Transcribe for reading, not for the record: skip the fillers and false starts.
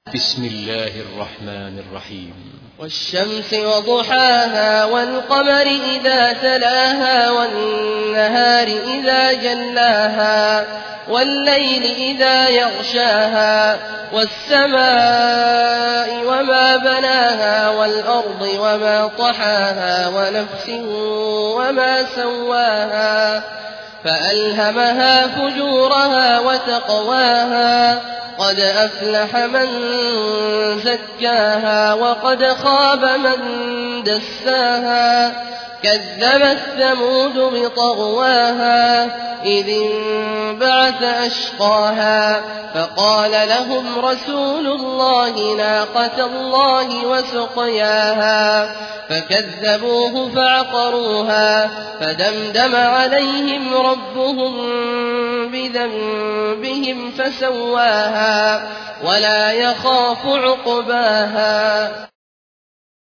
بسم الله الرحمن الرحيم. والشمس وضحاها والقمر إذا تلاها والنهار إذا جلاها والليل إذا يغشاها والسماء وما بناها والأرض وما طحاها ونفس وما سواها فألهمها فجورها وتقواها قد أفلح من زكاها وقد خاب من دساها كذبت ثمود بطغواها إذ انبعث أشقاها فقال لهم رسول الله ناقة الله وسقياها فكذبوه فعقروها فدمدم عليهم ربهم بذنبهم فسواها ولا يخاف عقباها.